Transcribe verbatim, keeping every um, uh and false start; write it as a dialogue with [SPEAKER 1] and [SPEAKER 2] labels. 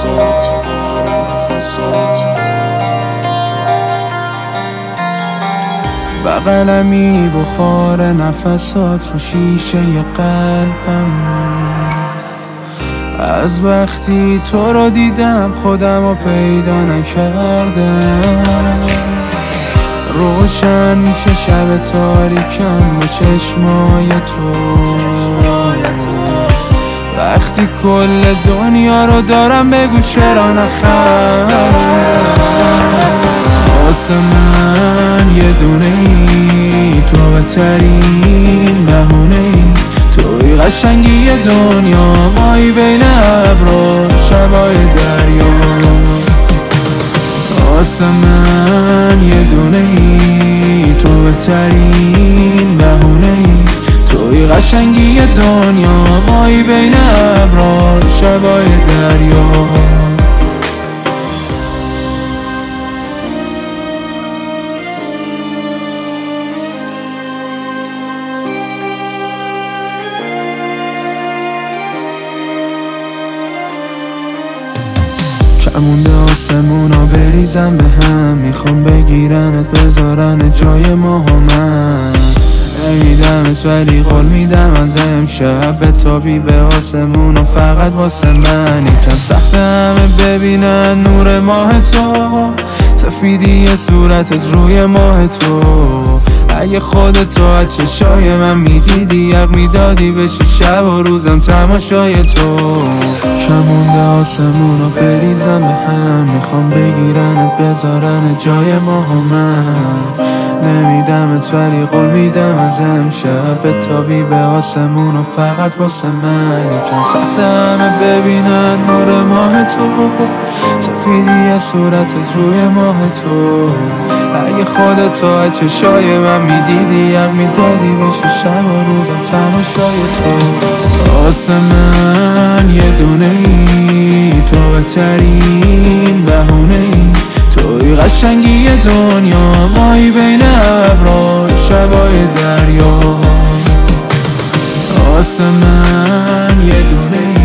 [SPEAKER 1] نفسات بغلمی بخار نفسات رو شیشه قلبم. از وقتی تو رو دیدم خودم رو پیدا نکردم. روشن میشه شب تاریکم با چشمای تو. وقتی کل دنیا رو دارم بگو چرا نخندم. واسه من یه دونه ای تو بهترین بهونه ای. توی قشنگی دنیا مایی بین ابرا شبای دریا. واسه من یه دونه ای تو بهترین بهونه ای. توی قشنگی دنیا مایی بین ابرا شبای دریا. کمونده آسمونا بریزم به هم. میخوام بگیرنت بذارن جای ما من. نمیدمت ولی قول میدم از امشب بتابی به آسمون و فقط واسه من. یکم سخت همه ببینن نور ماه تو. سفیدی صورتت روی ماه تو. اگه خودتو از چشای من میدیدی یق میدادی بشه شب و روزم تماشای تو. کمونده آسمون رو بریزم به هم. میخوام بگیرنت بذارن جای ما و من. نمیدمت ولی قول میدم از امشب بتابی به آسمون و فقط واسه من. یکم سخت همه ببینن نور ماه تو. سفیدی صورتت روی ماه تو. اگه خودتو از چشای من میدیدی یق میدادی بشه شب و روزم تماشای تو. واسه من یه دونه ای تو بهترین بهونه ای. توی قشنگی دنیا مایی بین ابرا شبای دریا. واسه من یه دونه ای